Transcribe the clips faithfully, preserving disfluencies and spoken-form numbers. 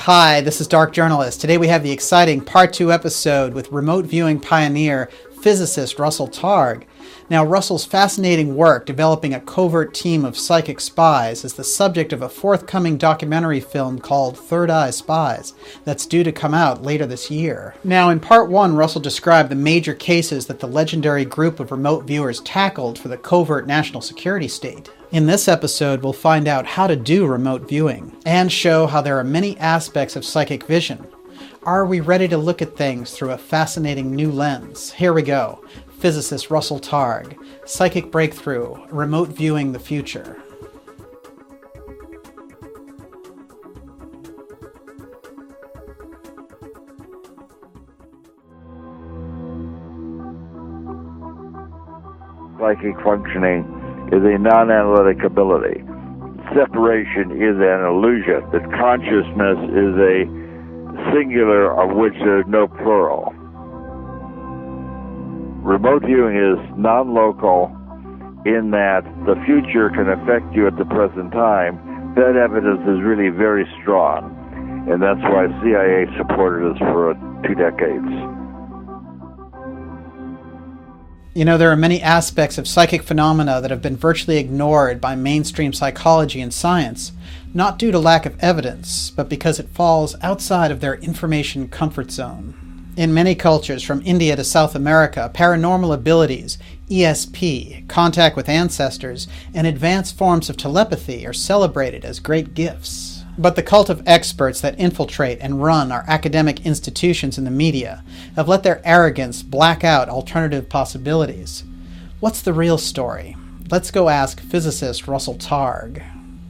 Hi, this is Dark Journalist. Today we have the exciting Part two episode with remote viewing pioneer, physicist Russell Targ. Now, Russell's fascinating work developing a covert team of psychic spies is the subject of a forthcoming documentary film called Third Eye Spies that's due to come out later this year. Now, in Part one, Russell described the major cases that the legendary group of remote viewers tackled for the covert national security state. In this episode, we'll find out how to do remote viewing and show how there are many aspects of psychic vision. Are we ready to look at things through a fascinating new lens? Here we go. Physicist Russell Targ, Psychic Breakthrough, Remote Viewing the Future. Psychic functioning is a non-analytic ability. Separation is an illusion. That consciousness is a singular of which there is no plural. Remote viewing is non-local in that the future can affect you at the present time. That evidence is really very strong, and that's why C I A supported us for two decades. You know, there are many aspects of psychic phenomena that have been virtually ignored by mainstream psychology and science, not due to lack of evidence, but because it falls outside of their information comfort zone. In many cultures, from India to South America, paranormal abilities, E S P, contact with ancestors, and advanced forms of telepathy are celebrated as great gifts. But the cult of experts that infiltrate and run our academic institutions and the media have let their arrogance black out alternative possibilities. What's the real story? Let's go ask physicist Russell Targ.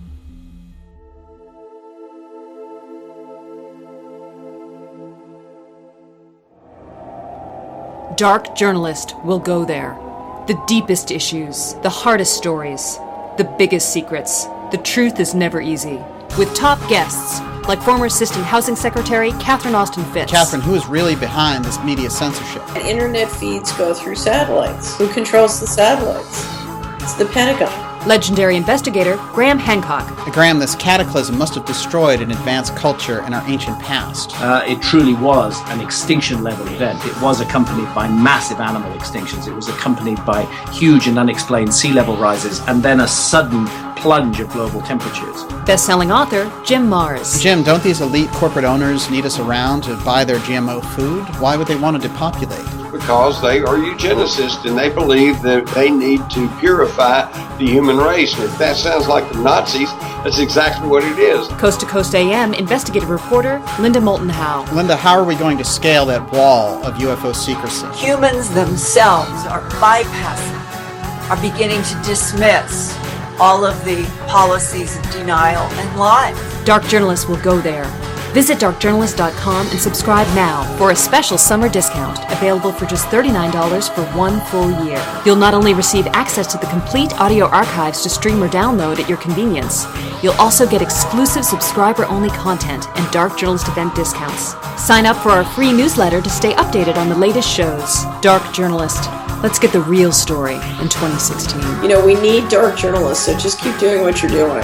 Dark Journalist will go there. The deepest issues, the hardest stories, the biggest secrets. The truth is never easy. With top guests, like former Assistant Housing Secretary Catherine Austin Fitts. Catherine, who is really behind this media censorship? Internet feeds go through satellites. Who controls the satellites? It's the Pentagon. Legendary investigator Graham Hancock. Graham, this cataclysm must have destroyed an advanced culture in our ancient past. Uh, it truly was an extinction-level event. It was accompanied by massive animal extinctions. It was accompanied by huge and unexplained sea level rises, and then a sudden plunge of global temperatures. Best-selling author Jim Marrs. Jim, don't these elite corporate owners need us around to buy their G M O food? Why would they want to depopulate? Because they are eugenicists and they believe that they need to purify the human race. And if that sounds like the Nazis, that's exactly what it is. Coast to Coast A M investigative reporter Linda Moulton Howe. Linda, how are we going to scale that wall of U F O secrecy? Humans themselves are bypassing, are beginning to dismiss all of the policies of denial and lies. Dark Journalist will go there. Visit dark journalist dot com and subscribe now for a special summer discount available for just thirty-nine dollars for one full year. You'll not only receive access to the complete audio archives to stream or download at your convenience, you'll also get exclusive subscriber-only content and Dark Journalist event discounts. Sign up for our free newsletter to stay updated on the latest shows. Dark Journalist. Let's get the real story in twenty sixteen. You know, we need dark journalists, so just keep doing what you're doing.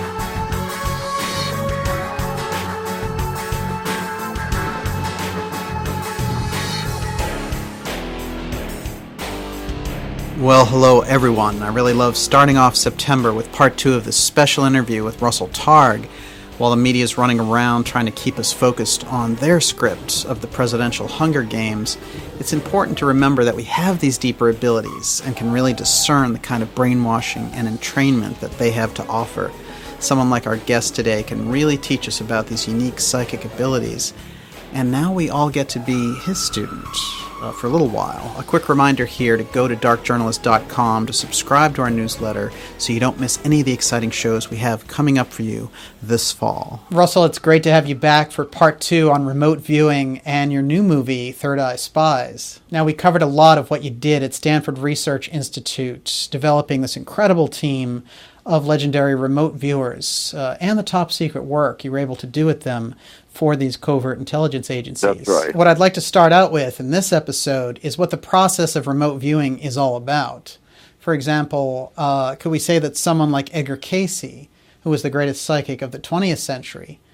Well, hello everyone. I really love starting off September with part two of this special interview with Russell Targ, while the media is running around trying to keep us focused on their script of the presidential Hunger Games. It's important to remember that we have these deeper abilities and can really discern the kind of brainwashing and entrainment that they have to offer. Someone like our guest today can really teach us about these unique psychic abilities, and now we all get to be his student. Uh, for a little while. A quick reminder here to go to dark journalist dot com to subscribe to our newsletter so you don't miss any of the exciting shows we have coming up for you this fall. Russell, it's great to have you back for part two on remote viewing and your new movie, Third Eye Spies. Now, we covered a lot of what you did at Stanford Research Institute, developing this incredible team of legendary remote viewers uh, and the top secret work you were able to do with them for these covert intelligence agencies. That's right. What I'd like to start out with in this episode is what the process of remote viewing is all about. For example, uh, could we say that someone like Edgar Cayce, who was the greatest psychic of the twentieth century,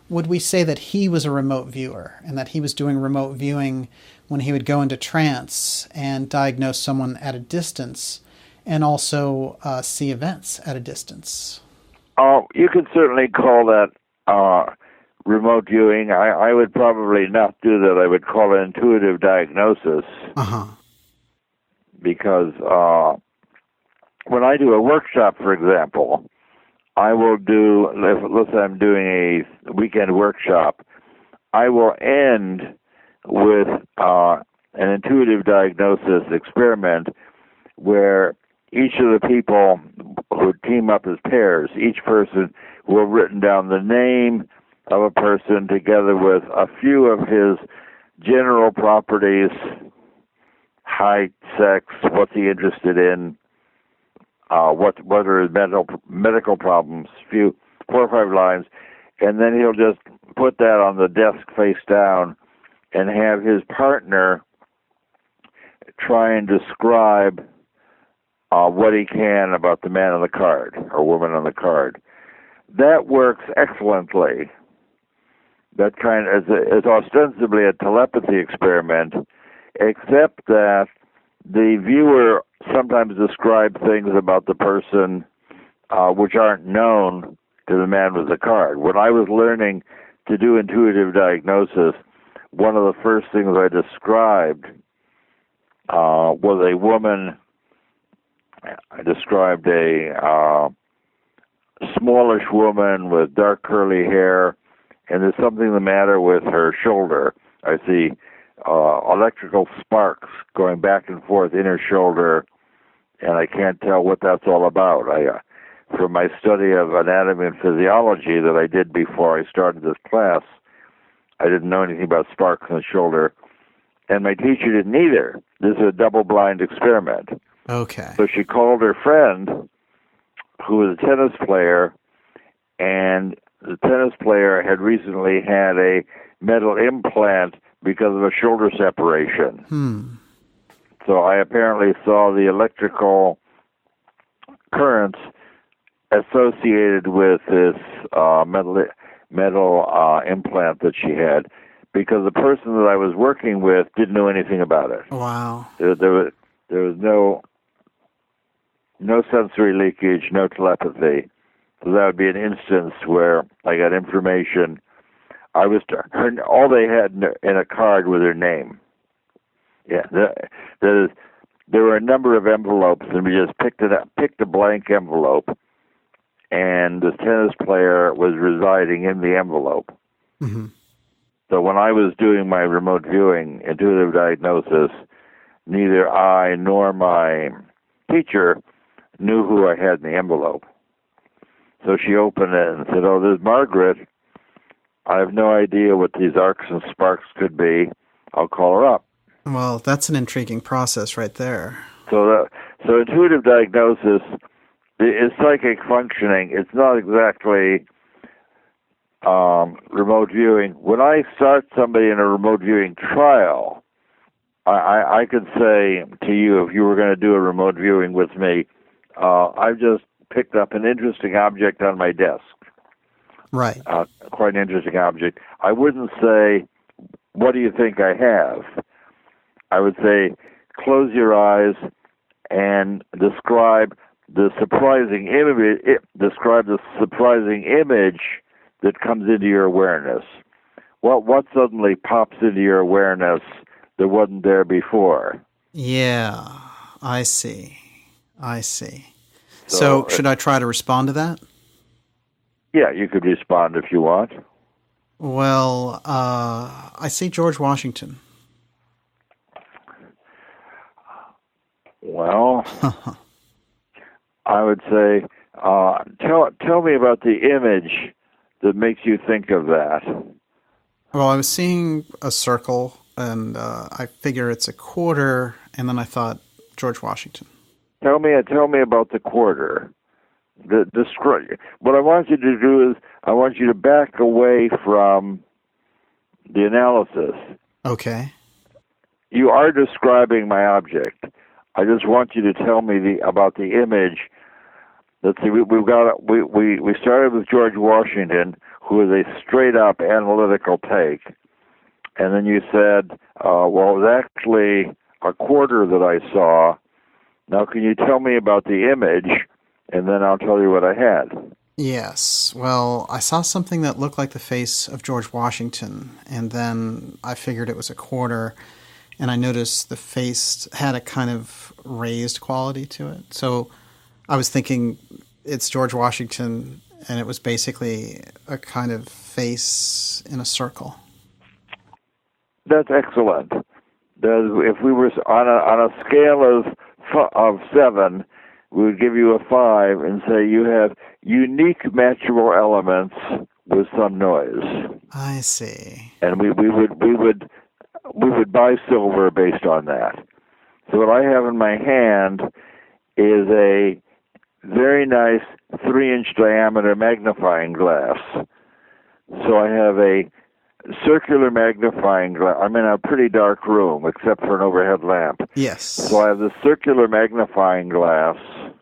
would we say that he was a remote viewer and that he was doing remote viewing when he would go into trance and diagnose someone at a distance and also uh, see events at a distance? Oh, you could certainly call that uh, remote viewing. I, I would probably not do that. I would call it intuitive diagnosis. Uh-huh. Because uh, when I do a workshop, for example, I will do, let's say I'm doing a weekend workshop, I will end with uh, an intuitive diagnosis experiment where each of the people who team up as pairs, each person will have written down the name of a person together with a few of his general properties, height, sex, what's he interested in, uh, what what are his medical medical problems, few four or five lines, and then he'll just put that on the desk face down and have his partner try and describe uh, what he can about the man on the card or woman on the card. That works excellently. That kind of is, is ostensibly a telepathy experiment, except that the viewer sometimes describes things about the person uh, which aren't known to the man with the card. When I was learning to do intuitive diagnosis, one of the first things I described uh, was a woman. I described a uh, smallish woman with dark curly hair, and there's something the matter with her shoulder. I see uh, electrical sparks going back and forth in her shoulder, and I can't tell what that's all about. I, uh, from my study of anatomy and physiology that I did before I started this class, I didn't know anything about sparks in the shoulder, and my teacher didn't either. This is a double-blind experiment. Okay. So she called her friend, who was a tennis player, and the tennis player had recently had a metal implant because of a shoulder separation. Hmm. So I apparently saw the electrical currents associated with this uh, metal metal uh, implant that she had, because the person that I was working with didn't know anything about it. Wow. There, there was there was no no sensory leakage, no telepathy. So that would be an instance where I got information. I was her, all they had in a card was her name. Yeah, there, there, there were a number of envelopes, and we just picked it up, picked a blank envelope, and the tennis player was residing in the envelope. Mm-hmm. So when I was doing my remote viewing, intuitive diagnosis, neither I nor my teacher knew who I had in the envelope. So she opened it and said, "Oh, there's Margaret. I have no idea what these arcs and sparks could be. I'll call her up." Well, that's an intriguing process right there. So, that, so intuitive diagnosis is psychic functioning. It's not exactly um, remote viewing. When I start somebody in a remote viewing trial, I, I, I could say to you, if you were going to do a remote viewing with me, uh, I've just picked up an interesting object on my desk. Right. Uh, quite an interesting object. I wouldn't say, "What do you think I have?" I would say, close your eyes and describe the surprising image. Describe the surprising image that comes into your awareness. What what suddenly pops into your awareness that wasn't there before? Yeah, I see. I see. So, So, should I try to respond to that? Yeah, you could respond if you want. Well, uh, I see George Washington. Well, I would say, uh, tell tell me about the image that makes you think of that. Well, I was seeing a circle, and uh, I figure it's a quarter, and then I thought George Washington. Tell me, tell me about the quarter. The, the what I want you to do is, I want you to back away from the analysis. Okay. You are describing my object. I just want you to tell me the about the image. Let's see, we, we've got we, we we started with George Washington, who is a straight-up analytical take. And then you said, uh, well, it was actually a quarter that I saw. Now, can you tell me about the image, and then I'll tell you what I had. Yes. Well, I saw something that looked like the face of George Washington, and then I figured it was a quarter, and I noticed the face had a kind of raised quality to it. So I was thinking it's George Washington, and it was basically a kind of face in a circle. That's excellent. If we were on a, on a scale of of seven, we would give you a five and say you have unique matchable elements with some noise. I see. And we, we would we would we would buy silver based on that. So what I have in my hand is a very nice three-inch diameter magnifying glass. So I have a circular magnifying glass. I'm in a pretty dark room, except for an overhead lamp. Yes. So I have the circular magnifying glass,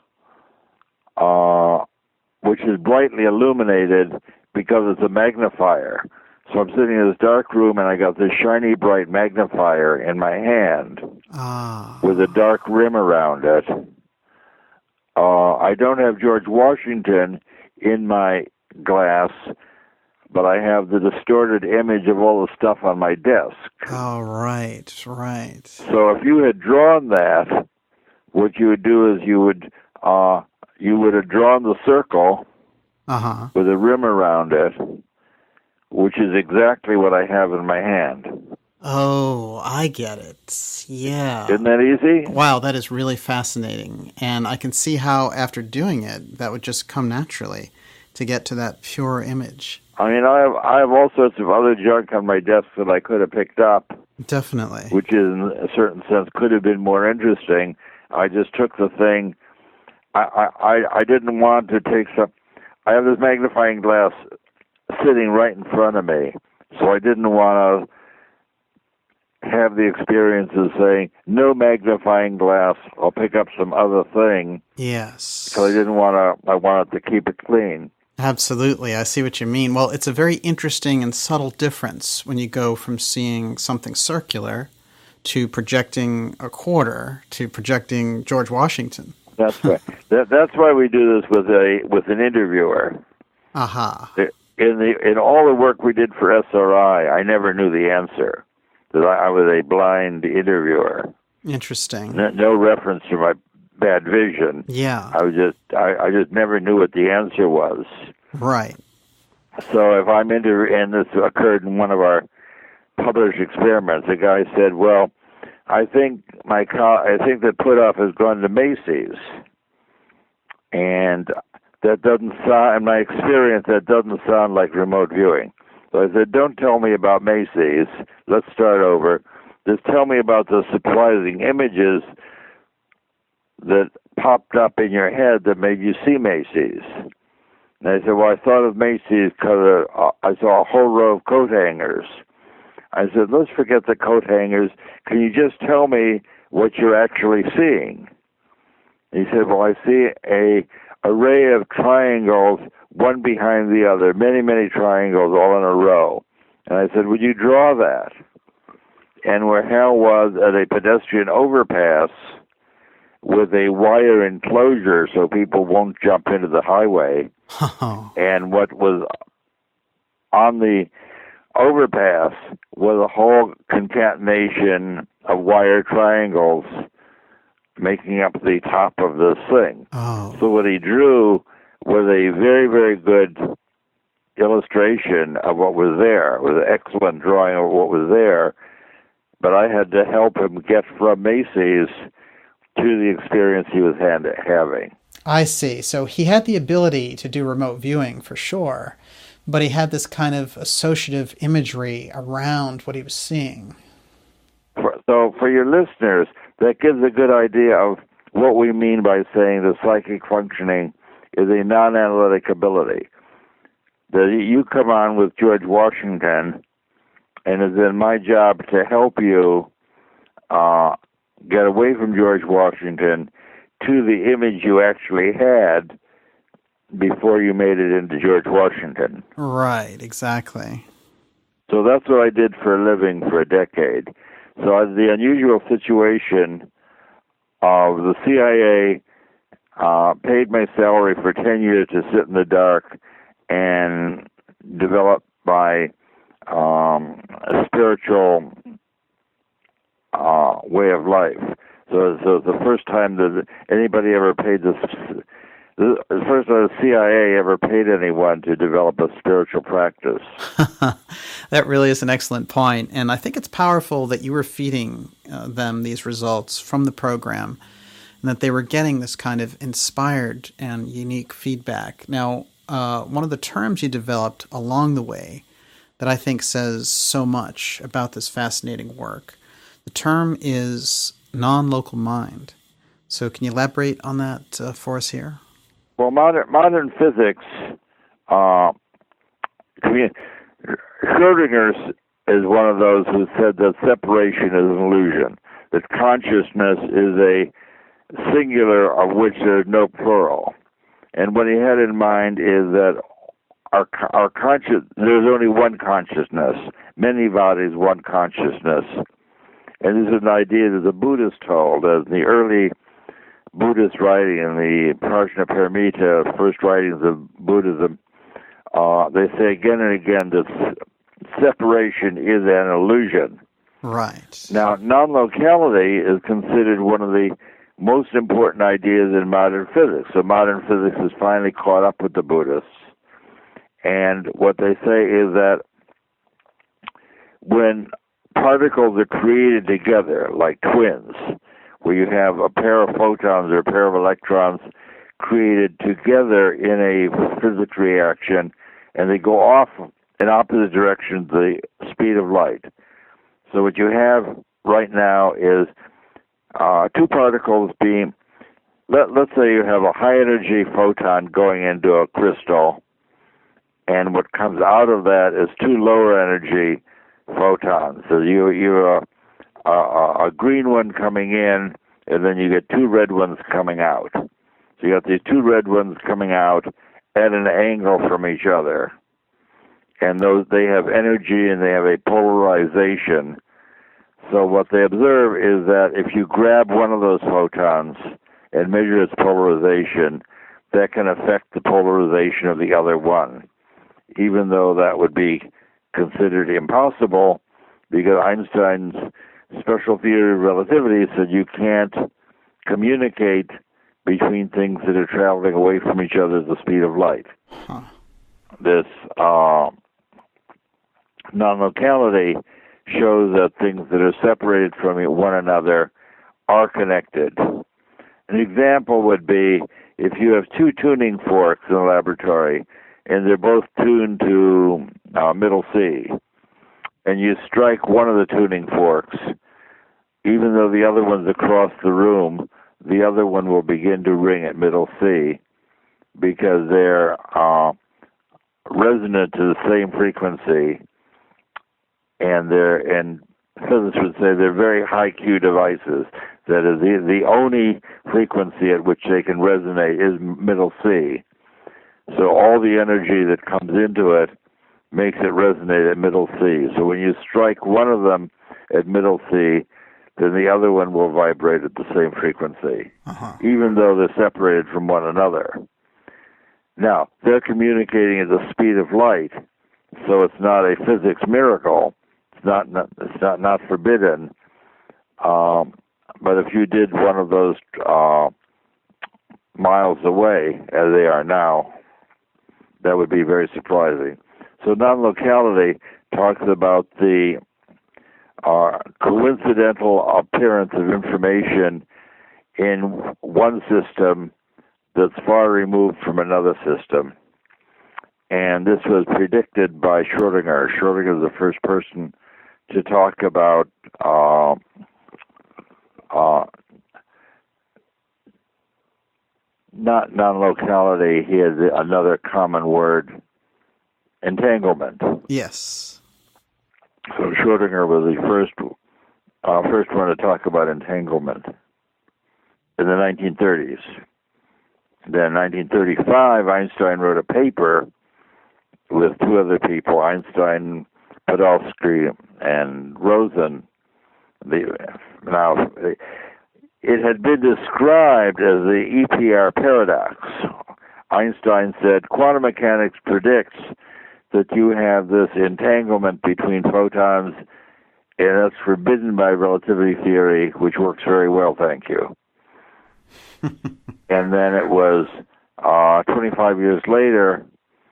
uh, which is brightly illuminated because it's a magnifier. So I'm sitting in this dark room, and I got this shiny, bright magnifier in my hand ah. with a dark rim around it. Uh, I don't have George Washington in my glass, but I have the distorted image of all the stuff on my desk. Oh, right, right. So if you had drawn that, what you would do is you would uh, you would have drawn the circle uh-huh. with a rim around it, which is exactly what I have in my hand. Oh, I get it. Yeah. Isn't that easy? Wow, that is really fascinating. And I can see how after doing it, that would just come naturally to get to that pure image. I mean, I have I have all sorts of other junk on my desk that I could have picked up. Definitely. Which is, in a certain sense, could have been more interesting. I just took the thing. I I, I didn't want to take some. I have this magnifying glass sitting right in front of me, so I didn't want to have the experience of saying, no magnifying glass, I'll pick up some other thing. Yes. So I didn't want to, I wanted to keep it clean. Absolutely. I see what you mean. Well, it's a very interesting and subtle difference when you go from seeing something circular to projecting a quarter to projecting George Washington. That's right. that, that's why we do this with a with an interviewer. Aha. Uh-huh. In the in all the work we did for S R I, I never knew the answer. That I, I was a blind interviewer. Interesting. No, no reference to my bad vision. Yeah. I was just I, I just never knew what the answer was. Right. So if I'm into, and this occurred in one of our published experiments, a guy said, "Well, I think my co- I think that Put Off has gone to Macy's," and that doesn't sound, in my experience, that doesn't sound like remote viewing. So I said, "Don't tell me about Macy's. Let's start over. Just tell me about the surprising images that popped up in your head that made you see Macy's." And I said, "Well, I thought of Macy's because uh, I saw a whole row of coat hangers." I said, "Let's forget the coat hangers. Can you just tell me what you're actually seeing?" He said, "Well, I see a array of triangles, one behind the other, many, many triangles all in a row." And I said, "Would you draw that?" And where Hal was at a pedestrian overpass with a wire enclosure so people won't jump into the highway, Oh. and what was on the overpass was a whole concatenation of wire triangles making up the top of this thing. Oh. So what he drew was a very, very good illustration of what was there. It was an excellent drawing of what was there, but I had to help him get from Macy's to the experience he was hand- having. I see. So he had the ability to do remote viewing for sure, but he had this kind of associative imagery around what he was seeing. For, so for your listeners, that gives a good idea of what we mean by saying the psychic functioning is a non-analytic ability. That you come on with George Washington, and it's then my job to help you uh, get away from George Washington to the image you actually had before you made it into George Washington. Right, exactly. So that's what I did for a living for a decade. So I, the unusual situation of the C I A uh, paid my salary for ten years to sit in the dark and develop my um, a spiritual uh, way of life. So, so the first time that anybody ever paid this, the first time the C I A ever paid anyone to develop a spiritual practice. That really is an excellent point, and I think it's powerful that you were feeding uh, them these results from the program, and that they were getting this kind of inspired and unique feedback. Now, uh, one of the terms you developed along the way that I think says so much about this fascinating work, the term is non-local mind. So can you elaborate on that uh, for us here? Well, modern modern physics, uh, Schrödinger is one of those who said that separation is an illusion, that consciousness is a singular of which there's no plural. And what he had in mind is that our our conscious there's only one consciousness, many bodies, one consciousness. And this is an idea that the Buddhists told, as the early Buddhist writing in the Prajnaparamita, first writings of Buddhism, uh, they say again and again that separation is an illusion. Right. Now, non-locality is considered one of the most important ideas in modern physics. So modern physics has finally caught up with the Buddhists. And what they say is that when particles are created together, like twins, where you have a pair of photons or a pair of electrons created together in a physics reaction, and they go off in opposite directions, the speed of light. So what you have right now is uh, two particles being, let, let's say you have a high-energy photon going into a crystal, and what comes out of that is two lower-energy photons. So you you uh, uh, a green one coming in, and then you get two red ones coming out. So you got these two red ones coming out at an angle from each other, and those they have energy and they have a polarization. So what they observe is that if you grab one of those photons and measure its polarization, that can affect the polarization of the other one, even though that would be considered impossible, because Einstein's special theory of relativity said you can't communicate between things that are traveling away from each other at the speed of light. Huh. This uh, non-locality shows that things that are separated from one another are connected. An example would be if you have two tuning forks in a laboratory, and they're both tuned to uh, middle C, and you strike one of the tuning forks, even though the other one's across the room, the other one will begin to ring at middle C because they're uh, resonant to the same frequency, and they're and physicists would say they're very high Q devices. That is, the the only frequency at which they can resonate is middle C. So all the energy that comes into it makes it resonate at middle C. So when you strike one of them at middle C, then the other one will vibrate at the same frequency, uh-huh. even though they're separated from one another. Now, they're communicating at the speed of light, so it's not a physics miracle. It's not, not it's not, not forbidden. Um, but if you did one of those uh, miles away, as they are now, that would be very surprising. So non-locality talks about the uh, coincidental appearance of information in one system that's far removed from another system. And this was predicted by Schrödinger. Schrödinger is the first person to talk about uh, uh, not non-locality. He has another common word, entanglement. Yes. So Schrödinger was the first uh, first one to talk about entanglement in the nineteen thirties. Then in nineteen thirty-five, Einstein wrote a paper with two other people, Einstein, Podolsky, and Rosen. The, now, it had been described as the E P R paradox. Einstein said, quantum mechanics predicts that you have this entanglement between photons, and that's forbidden by relativity theory, which works very well, thank you. And then it was uh, twenty-five years later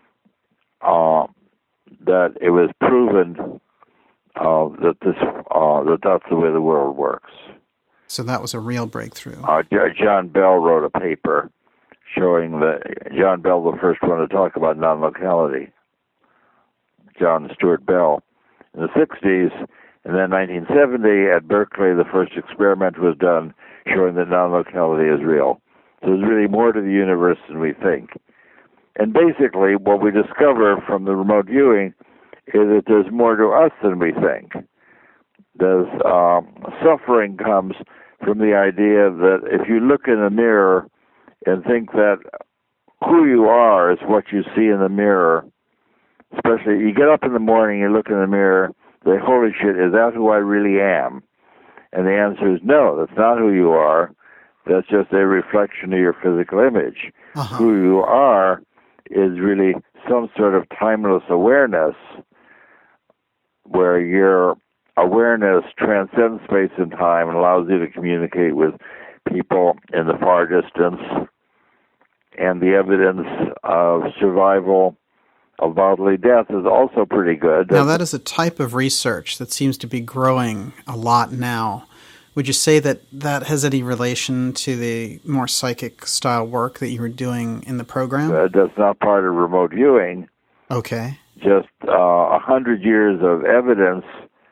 uh, that it was proven uh, that this uh, that that's the way the world works. So that was a real breakthrough. Uh, John Bell wrote a paper showing that John Bell, the first one to talk about non-locality. John Stuart Bell in the sixties, and then nineteen seventy at Berkeley, the first experiment was done showing that non-locality is real. So there's really more to the universe than we think. And basically, what we discover from the remote viewing is that there's more to us than we think. There's um, suffering comes from the idea that if you look in a mirror and think that who you are is what you see in the mirror, especially you get up in the morning, you look in the mirror, say, holy shit, is that who I really am? And the answer is no, that's not who you are. That's just a reflection of your physical image. Uh-huh. Who you are is really some sort of timeless awareness where your awareness transcends space and time and allows you to communicate with people in the far distance. And the evidence of survival of bodily death is also pretty good. Now, that is a type of research that seems to be growing a lot now. Would you say that that has any relation to the more psychic-style work that you were doing in the program? Uh, that's not part of remote viewing. Okay. Just uh, a hundred years of evidence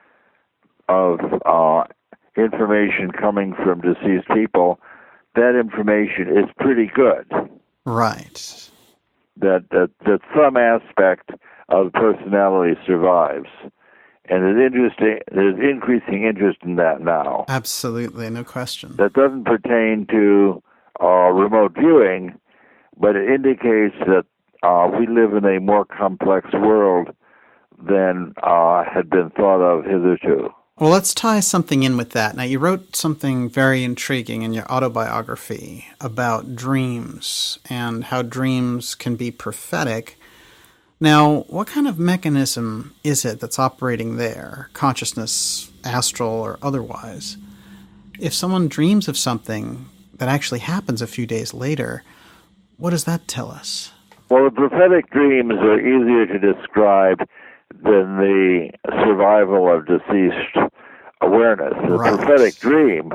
of uh, information coming from deceased people. That information is pretty good. Right. That, that that some aspect of personality survives. And there's, interesting, there's increasing interest in that now. Absolutely, no question. That doesn't pertain to uh, remote viewing, but it indicates that uh, we live in a more complex world than uh, had been thought of hitherto. Well, let's tie something in with that. Now, you wrote something very intriguing in your autobiography about dreams and how dreams can be prophetic. Now, what kind of mechanism is it that's operating there, consciousness, astral, or otherwise? If someone dreams of something that actually happens a few days later, what does that tell us? Well, the prophetic dreams are easier to describe than the survival of deceased awareness. The right. prophetic dream,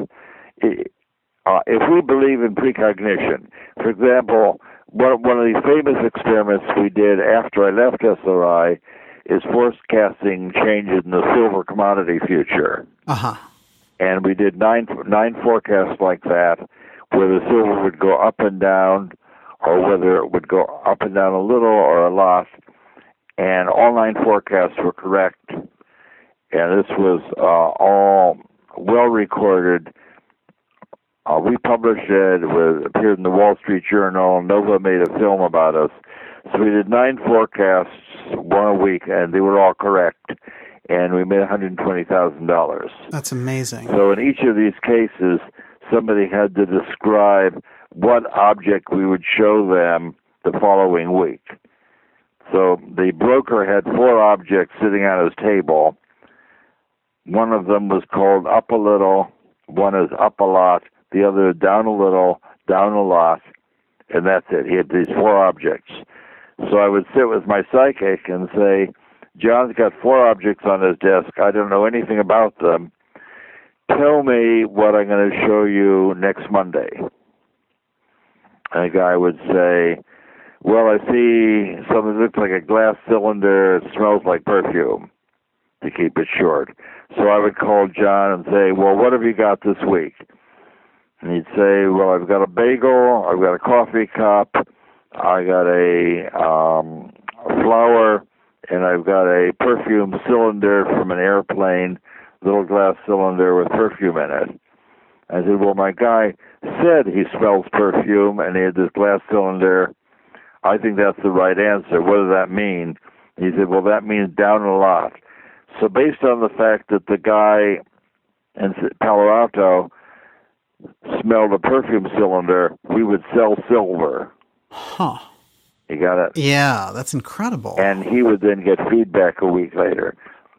uh, if we believe in precognition, for example, one, one of the famous experiments we did after I left S R I is forecasting changes in the silver commodity future. Uh-huh. And we did nine nine forecasts like that, where the silver would go up and down, or whether it would go up and down a little or a lot. And all nine forecasts were correct. And this was uh, all well recorded. Uh, we published it. It was, appeared in the Wall Street Journal. Nova made a film about us. So we did nine forecasts, one a week, and they were all correct. And we made one hundred twenty thousand dollars. That's amazing. So in each of these cases, somebody had to describe what object we would show them the following week. So the broker had four objects sitting on his table. One of them was called up a little, one is up a lot, the other is down a little, down a lot, and that's it. He had these four objects. So I would sit with my psychic and say, John's got four objects on his desk. I don't know anything about them. Tell me what I'm going to show you next Monday. And the guy would say, well, I see something that looks like a glass cylinder. It smells like perfume, to keep it short. So I would call John and say, well, what have you got this week? And he'd say, well, I've got a bagel, I've got a coffee cup, I got a um, flower, and I've got a perfume cylinder from an airplane, little glass cylinder with perfume in it. I said, well, my guy said he smells perfume and he had this glass cylinder. I think that's the right answer. What does that mean? He said, well, that means down a lot. So based on the fact that the guy in Palo Alto smelled a perfume cylinder, we would sell silver. Huh. You got it? Yeah, that's incredible. And he would then get feedback a week later.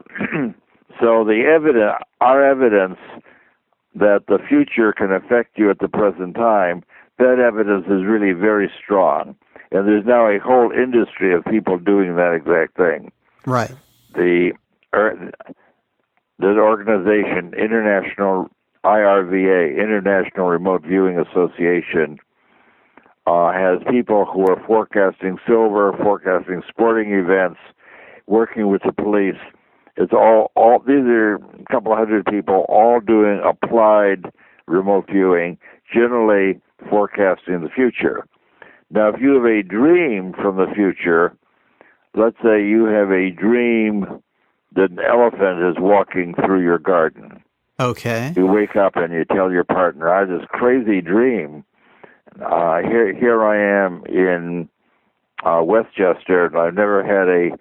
So the evidence, our evidence that the future can affect you at the present time, that evidence is really very strong. And there's now a whole industry of people doing that exact thing. Right. The er, the organization, International I R V A, International Remote Viewing Association, uh, has people who are forecasting silver, forecasting sporting events, working with the police. It's all, all these are a couple of hundred people all doing applied remote viewing, generally forecasting the future. Now, if you have a dream from the future, let's say you have a dream that an elephant is walking through your garden. Okay. You wake up and you tell your partner, I had this crazy dream. Uh, here, here I am in uh, Westchester, and I've never had a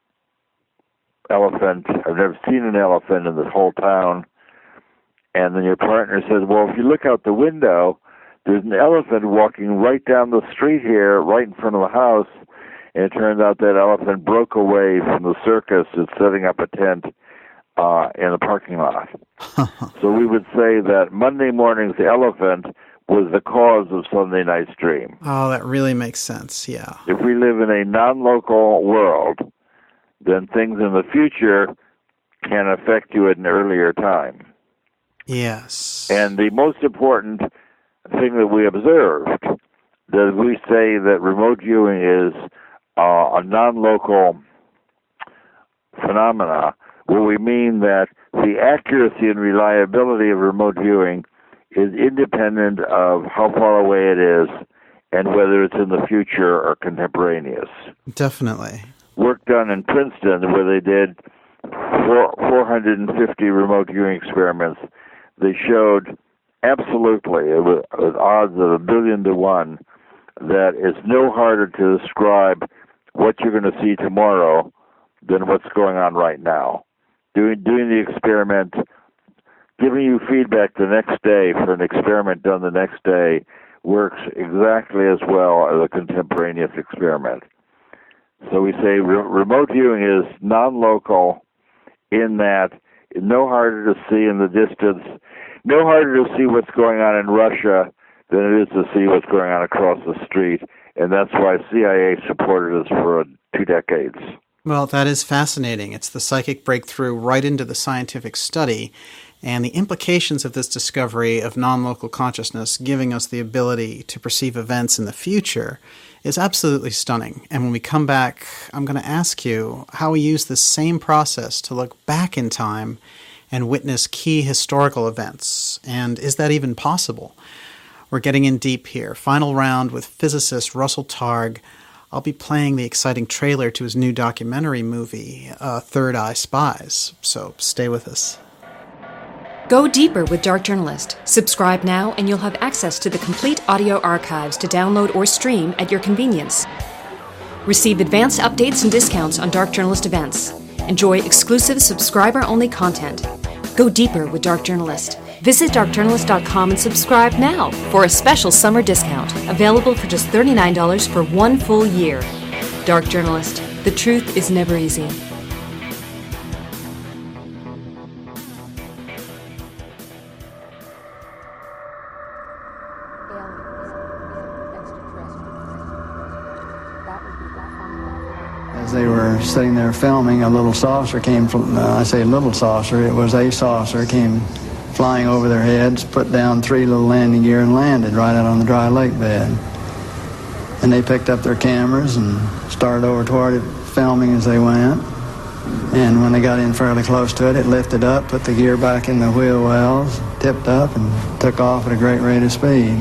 elephant. I've never seen an elephant in this whole town. And then your partner says, well, if you look out the window, there's an elephant walking right down the street here, right in front of the house. And it turns out that elephant broke away from the circus and setting up a tent uh, in the parking lot. So we would say that Monday morning's elephant was the cause of Sunday night's dream. Oh, that really makes sense, yeah. If we live in a non-local world, then things in the future can affect you at an earlier time. Yes. And the most important thing that we observed, that we say that remote viewing is uh, a non-local phenomena, where we mean that the accuracy and reliability of remote viewing is independent of how far away it is and whether it's in the future or contemporaneous. Definitely. Work done in Princeton where they did four, four hundred fifty remote viewing experiments. They showed absolutely, with, with odds of a billion to one, that it's no harder to describe what you're going to see tomorrow than what's going on right now. Doing, doing the experiment, giving you feedback the next day for an experiment done the next day works exactly as well as a contemporaneous experiment. So we say re- remote viewing is non-local in that it's no harder to see in the distance, no harder to see what's going on in Russia than it is to see what's going on across the street. And that's why C I A supported us for uh, two decades. Well, that is fascinating. It's the psychic breakthrough right into the scientific study, and the implications of this discovery of non-local consciousness giving us the ability to perceive events in the future is absolutely stunning. And when we come back, I'm going to ask you how we use this same process to look back in time and witness key historical events. And is that even possible? We're getting in deep here. Final round with physicist Russell Targ. I'll be playing the exciting trailer to his new documentary movie, uh, Third Eye Spies. So stay with us. Go deeper with Dark Journalist. Subscribe now and you'll have access to the complete audio archives to download or stream at your convenience. Receive advanced updates and discounts on Dark Journalist events. Enjoy exclusive subscriber-only content. Go deeper with Dark Journalist. Visit dark journalist dot com and subscribe now for a special summer discount, available for just thirty-nine dollars for one full year. Dark Journalist. The truth is never easy. As they were sitting there filming, a little saucer came from, uh, I say little saucer, it was a saucer, came flying over their heads, put down three little landing gear and landed right out on the dry lake bed. And they picked up their cameras and started over toward it, filming as they went. And when they got in fairly close to it, it lifted up, put the gear back in the wheel wells, tipped up, and took off at a great rate of speed.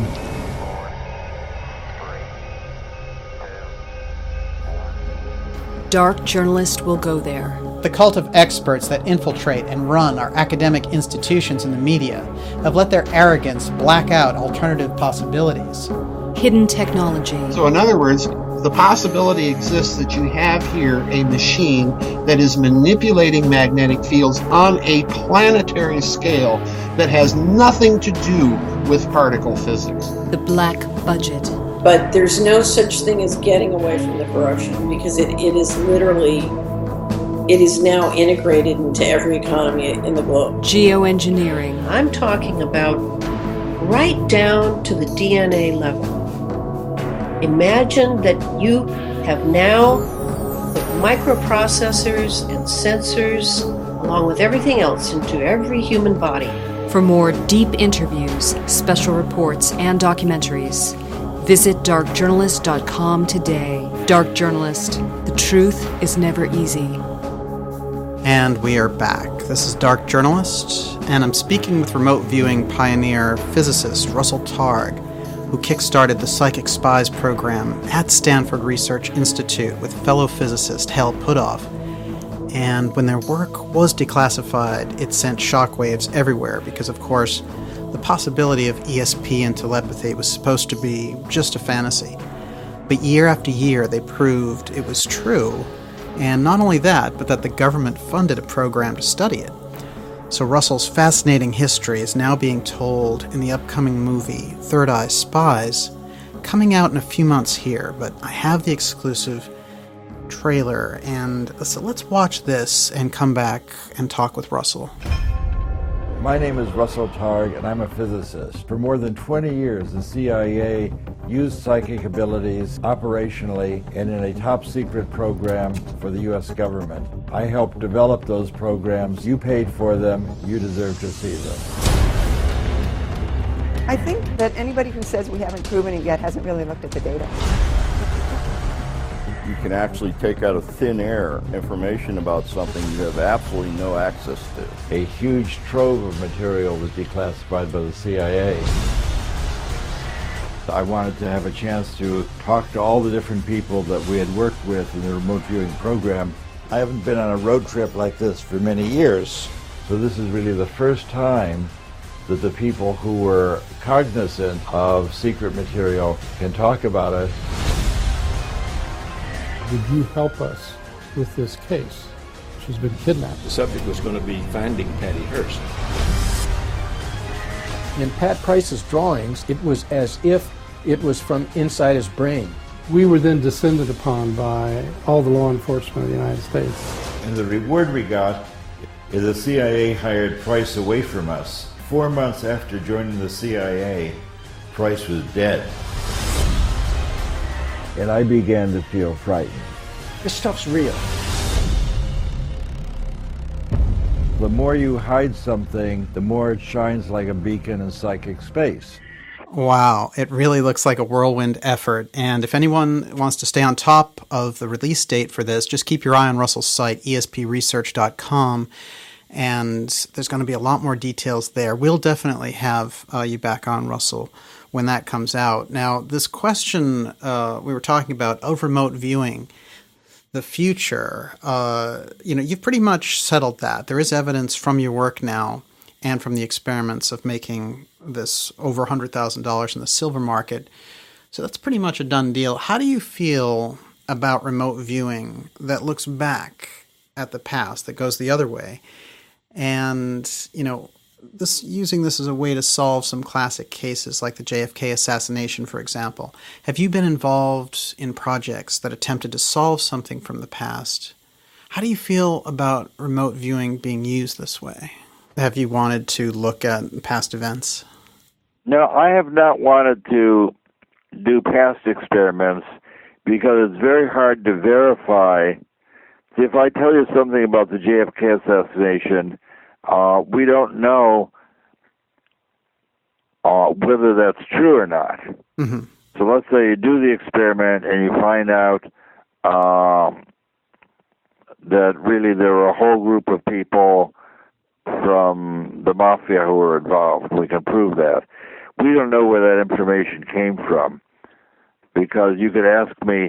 Dark Journalist will go there. The cult of experts that infiltrate and run our academic institutions and the media have let their arrogance black out alternative possibilities. Hidden technology. So in other words, the possibility exists that you have here a machine that is manipulating magnetic fields on a planetary scale that has nothing to do with particle physics. The black budget. But there's no such thing as getting away from the corruption because it, it is literally, it is now integrated into every economy in the globe. Geoengineering. I'm talking about right down to the D N A level. Imagine that you have now put microprocessors and sensors, along with everything else, into every human body. For more deep interviews, special reports, and documentaries, visit dark journalist dot com today. Dark Journalist. The truth is never easy. And we are back. This is Dark Journalist, and I'm speaking with remote viewing pioneer physicist Russell Targ, who kickstarted the Psychic Spies program at Stanford Research Institute with fellow physicist Hal Puthoff. And when their work was declassified, it sent shockwaves everywhere because, of course, the possibility of E S P and telepathy was supposed to be just a fantasy. But year after year, they proved it was true. And not only that, but that the government funded a program to study it. So Russell's fascinating history is now being told in the upcoming movie Third Eye Spies, coming out in a few months here, but I have the exclusive trailer, and so let's watch this and come back and talk with Russell. My name is Russell Targ, and I'm a physicist. For more than twenty years, the C I A used psychic abilities operationally and in a top-secret program for the U S government. I helped develop those programs. You paid for them. You deserve to see them. I think that anybody who says we haven't proven it yet hasn't really looked at the data. You can actually take out of thin air information about something you have absolutely no access to. A huge trove of material was declassified by the C I A. I wanted to have a chance to talk to all the different people that we had worked with in the remote viewing program. I haven't been on a road trip like this for many years, so this is really the first time that the people who were cognizant of secret material can talk about it. Would you help us with this case? She's been kidnapped. The subject was going to be finding Patty Hearst. In Pat Price's drawings, it was as if it was from inside his brain. We were then descended upon by all the law enforcement of the United States. And the reward we got is the C I A hired Price away from us. Four months after joining the C I A, Price was dead. And I began to feel frightened. This stuff's real. The more you hide something, the more it shines like a beacon in psychic space. Wow, it really looks like a whirlwind effort. And if anyone wants to stay on top of the release date for this, just keep your eye on Russell's site, E S P research dot com. And there's going to be a lot more details there. We'll definitely have uh, you back on, Russell, when that comes out. Now, this question uh, we were talking about of remote viewing, the future, uh, you know, you've pretty much settled that. There is evidence from your work now and from the experiments of making this over one hundred thousand dollars in the silver market. So that's pretty much a done deal. How do you feel about remote viewing that looks back at the past, that goes the other way? And, you know, this using this as a way to solve some classic cases like the J F K assassination, for example. Have you been involved in projects that attempted to solve something from the past? How do you feel about remote viewing being used this way? Have you wanted to look at past events? No, I have not wanted to do past experiments because it's very hard to verify. If I tell you something about the J F K assassination, Uh, we don't know uh, whether that's true or not. Mm-hmm. So let's say you do the experiment and you find out um, that really there were a whole group of people from the mafia who were involved. We can prove that. We don't know where that information came from because you could ask me,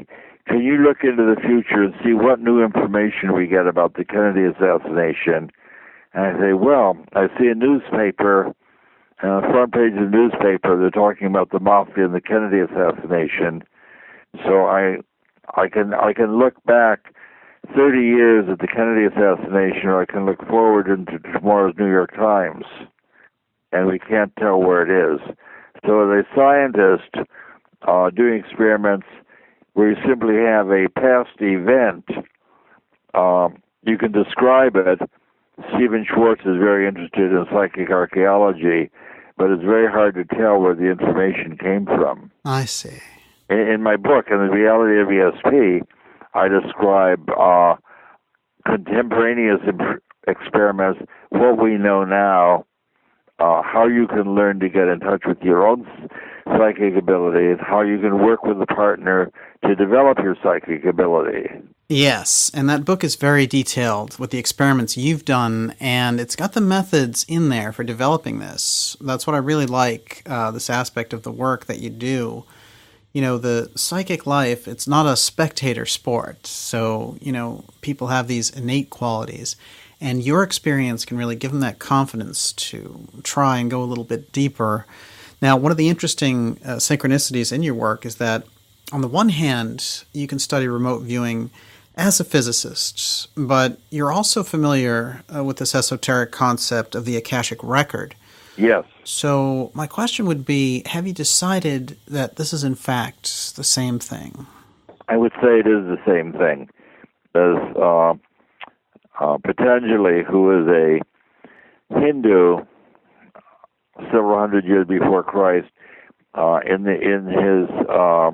can you look into the future and see what new information we get about the Kennedy assassination? And I say, well, I see a newspaper, on the front page of the newspaper, they're talking about the mafia and the Kennedy assassination. So I, I can I can look back thirty years at the Kennedy assassination, or I can look forward into tomorrow's New York Times, and we can't tell where it is. So as a scientist uh, doing experiments where you simply have a past event, uh, you can describe it. Stephen Schwartz is very interested in psychic archaeology, but it's very hard to tell where the information came from. I see. In, in my book, In the Reality of E S P, I describe uh, contemporaneous imp- experiments, what we know now, uh, how you can learn to get in touch with your own psychic abilities, how you can work with a partner to develop your psychic ability. Yes, and that book is very detailed with the experiments you've done, and it's got the methods in there for developing this. That's what I really like, uh, this aspect of the work that you do. You know, the psychic life, it's not a spectator sport, so, you know, people have these innate qualities, and your experience can really give them that confidence to try and go a little bit deeper. Now, one of the interesting uh, synchronicities in your work is that, on the one hand, you can study remote viewing as a physicist, but you're also familiar uh, with this esoteric concept of the Akashic record. Yes. So my question would be, have you decided that this is in fact the same thing? I would say it is the same thing. There's uh, uh, Patanjali, who is a Hindu several hundred years before Christ, uh, in the in his uh,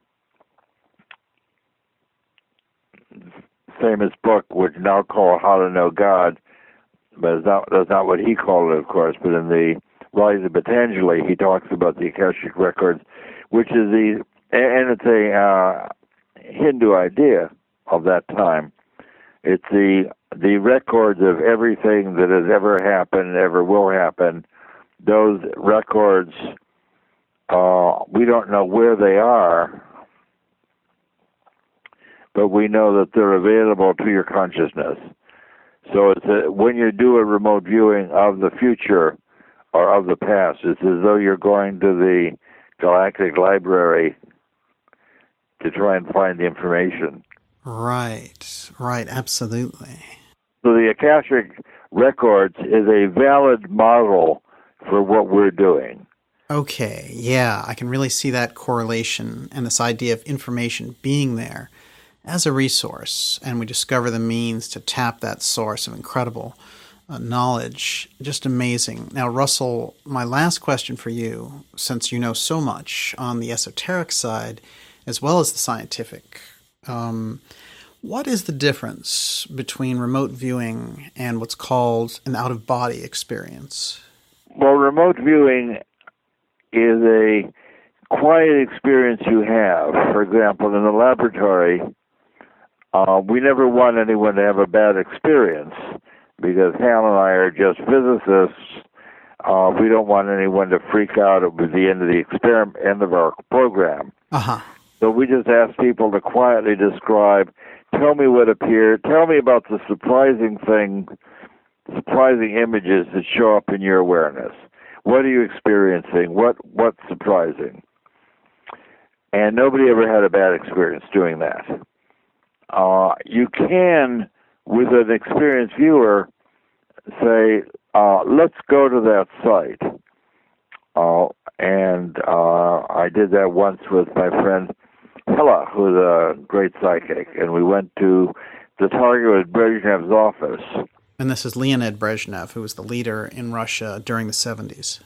famous book, which now called How to Know God, but it's not, that's not what he called it, of course, but in the Rise of Patanjali, he talks about the Akashic records, which is the, and it's a uh, Hindu idea of that time. It's the the records of everything that has ever happened, ever will happen. Those records, uh, we don't know where they are, but we know that they're available to your consciousness. So it's a, when you do a remote viewing of the future or of the past, it's as though you're going to the Galactic Library to try and find the information. Right, right, absolutely. So the Akashic Records is a valid model for what we're doing. Okay, yeah, I can really see that correlation and this idea of information being there as a resource, and we discover the means to tap that source of incredible uh, knowledge. Just amazing. Now, Russell, my last question for you, since you know so much on the esoteric side as well as the scientific, um, what is the difference between remote viewing and what's called an out-of-body experience? Well, remote viewing is a quiet experience you have. For example, in the laboratory, Uh, we never want anyone to have a bad experience because Hal and I are just physicists. Uh, we don't want anyone to freak out at the end of the experiment, end of our program. Uh-huh. So we just ask people to quietly describe, tell me what appeared, tell me about the surprising thing, surprising images that show up in your awareness. What are you experiencing? What what's surprising? And nobody ever had a bad experience doing that. Uh, you can, with an experienced viewer, say, uh, let's go to that site. Uh, and uh, I did that once with my friend Hella, who's a great psychic, and we went to the target was Brezhnev's office. And this is Leonid Brezhnev, who was the leader in Russia during the seventies.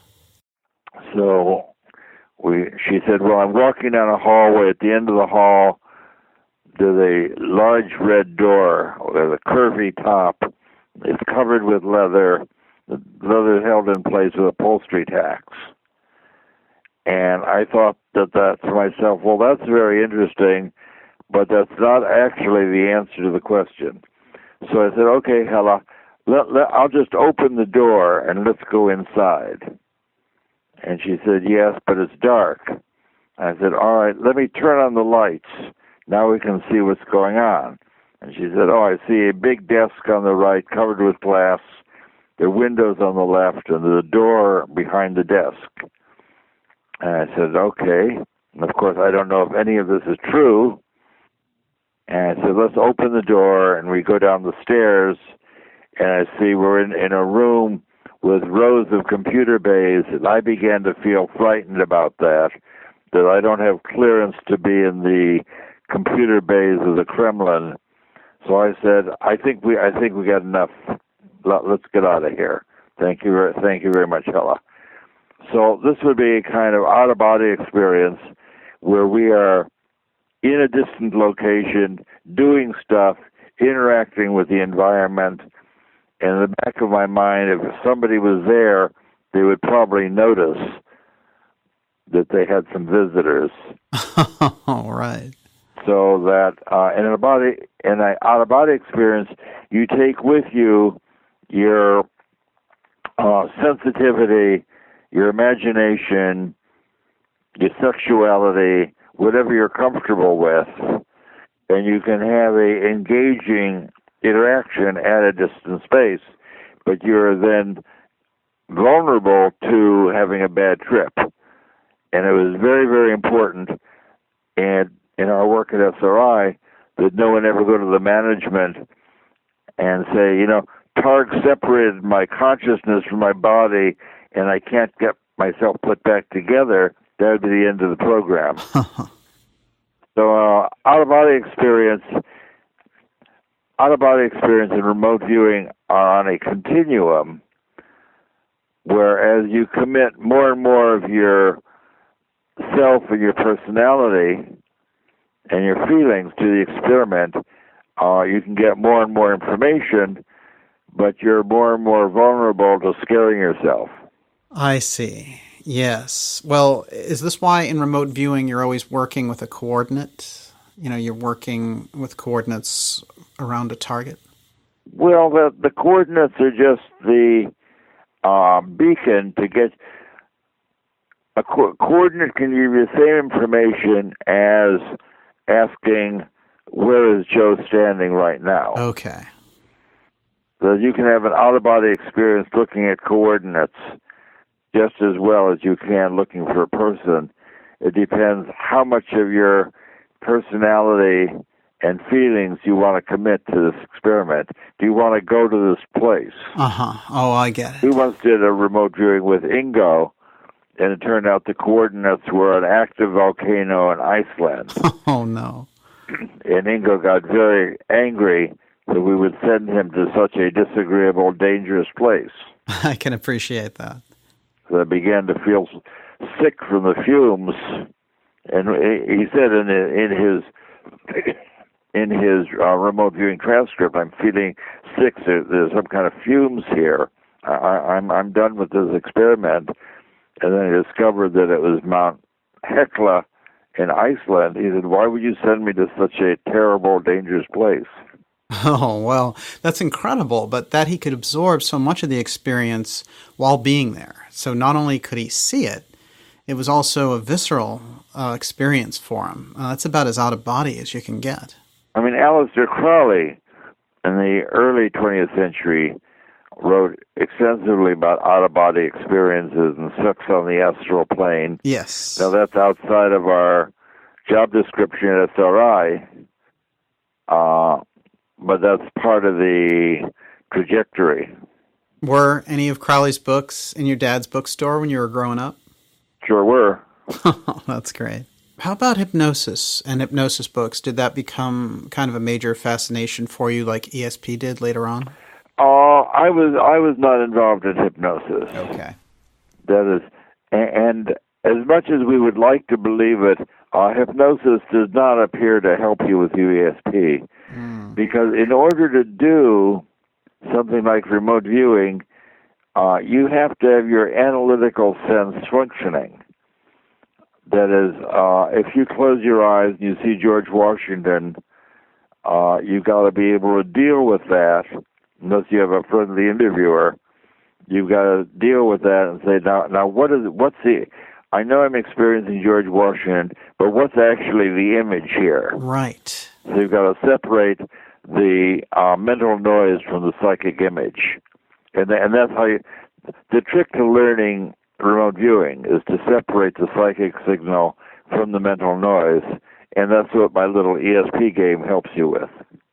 So we, she said, well, I'm walking down a hallway. At the end of the hall, there's a large red door with a curvy top. It's covered with leather. The leather is held in place with upholstery tacks. And I thought that that to myself, well, that's very interesting, but that's not actually the answer to the question. So I said, okay, Hella, let, let, I'll just open the door and let's go inside. And she said, yes, but it's dark. I said, all right, let me turn on the lights. now we can see what's going on. And she said, oh, I see a big desk on the right covered with glass, there are windows on the left, and there's a door behind the desk. And I said, okay. And of course, I don't know if any of this is true. And I said, let's open the door, and we go down the stairs, and I see we're in, in a room with rows of computer bays, and I began to feel frightened about that, that I don't have clearance to be in the computer bays of the Kremlin. So I said, I think we, I think we got enough. Let's get out of here. Thank you, thank you very much, Hella. So this would be a kind of out-of-body experience where we are in a distant location, doing stuff, interacting with the environment. And in the back of my mind, if somebody was there, they would probably notice that they had some visitors. All right. So that uh, in a body, in an out-of-body experience, you take with you your uh, sensitivity, your imagination, your sexuality, whatever you're comfortable with, and you can have a engaging interaction at a distant space, but you're then vulnerable to having a bad trip. And it was very, very important and in our work at S R I that no one ever go to the management and say, you know, Targ separated my consciousness from my body and I can't get myself put back together. That would be the end of the program. So uh, out-of-body experience, out-of-body experience and remote viewing are on a continuum, whereas you commit more and more of your self and your personality and your feelings to the experiment, uh, you can get more and more information, but you're more and more vulnerable to scaring yourself. I see. Yes. Well, is this why in remote viewing you're always working with a coordinate? You know, you're working with coordinates around a target? Well, the, the coordinates are just the uh, beacon to get... A co- coordinate can give you the same information as asking, where is Joe standing right now? Okay. So you can have an out-of-body experience looking at coordinates just as well as you can looking for a person. It depends how much of your personality and feelings you want to commit to this experiment. Do you want to go to this place? Uh-huh. Oh, I get it. We once did a remote viewing with Ingo, and it turned out the coordinates were an active volcano in Iceland. Oh, no. And Ingo got very angry that we would send him to such a disagreeable, dangerous place. I can appreciate that. So I began to feel sick from the fumes. And he said in in his in his uh, remote viewing transcript, I'm feeling sick. There, there's some kind of fumes here. I, I'm I'm done with this experiment. And then I discovered that it was Mount Hekla in Iceland. He said, why would you send me to such a terrible, dangerous place? Oh, well, that's incredible, but that he could absorb so much of the experience while being there. So not only could he see it, it was also a visceral uh, experience for him. Uh, that's about as out-of-body as you can get. I mean, Aleister Crowley in the early twentieth century wrote extensively about out-of-body experiences and sex on the astral plane. Yes. Now, that's outside of our job description at S R I, uh, but that's part of the trajectory. Were any of Crowley's books in your dad's bookstore when you were growing up? Sure were. Oh, that's great. How about hypnosis and hypnosis books? Did that become kind of a major fascination for you like E S P did later on? Uh, I was I was not involved in hypnosis. Okay. That is, and as much as we would like to believe it, uh, hypnosis does not appear to help you with U E S P. Mm. Because in order to do something like remote viewing, uh, you have to have your analytical sense functioning. That is, uh, if you close your eyes and you see George Washington, uh, you've got to be able to deal with that. Unless you have a friendly interviewer, you've got to deal with that and say, now, now what is what's the I know I'm experiencing George Washington, but what's actually the image here? Right. So you've got to separate the uh, mental noise from the psychic image. And, th- and that's how you, the trick to learning remote viewing is to separate the psychic signal from the mental noise, and that's what my little E S P game helps you with.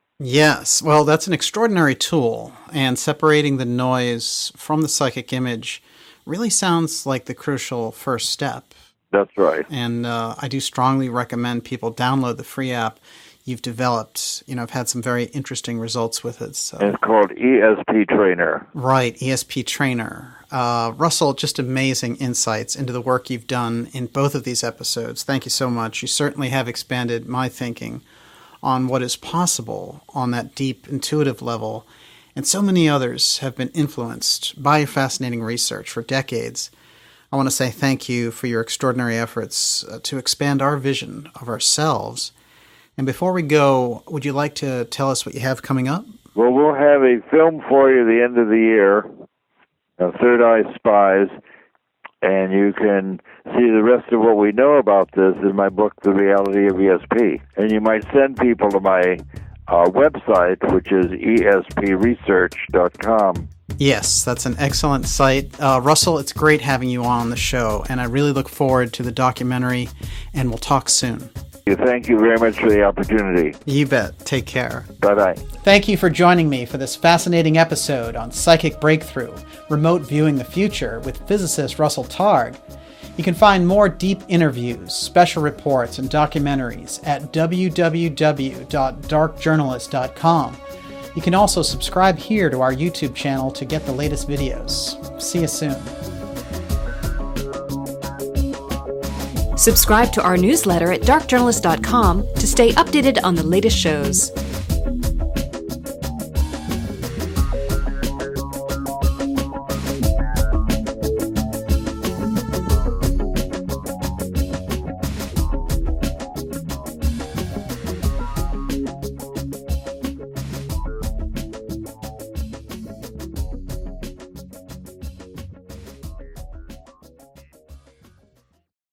Yes, well, that's an extraordinary tool, and separating the noise from the psychic image really sounds like the crucial first step. That's right. And uh, I do strongly recommend people download the free app you've developed. You know, I've had some very interesting results with it. So. And it's called E S P Trainer. Right, E S P Trainer. Uh, Russell, just amazing insights into the work you've done in both of these episodes. Thank you so much. You certainly have expanded my thinking on what is possible on that deep, intuitive level. And so many others have been influenced by your fascinating research for decades. I want to say thank you for your extraordinary efforts uh, to expand our vision of ourselves. And before we go, would you like to tell us what you have coming up? Well, we'll have a film for you at the end of the year, uh, Third Eye Spies, and you can see the rest of what we know about this in my book, The Reality of E S P. And you might send people to my uh, website, which is E S P research dot com. Yes, that's an excellent site. Uh, Russell, it's great having you on the show, and I really look forward to the documentary, and we'll talk soon. Thank you very much for the opportunity. You bet. Take care. Bye-bye. Thank you for joining me for this fascinating episode on Psychic Breakthrough, Remote Viewing the Future with physicist Russell Targ. You can find more deep interviews, special reports, and documentaries at w w w dot dark journalist dot com. You can also subscribe here to our YouTube channel to get the latest videos. See you soon. Subscribe to our newsletter at dark journalist dot com to stay updated on the latest shows.